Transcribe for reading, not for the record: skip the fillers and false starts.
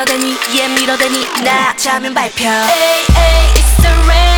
밀어대니 얘 밀어대니 나 자면 발표. Ay, ay, it's the rain.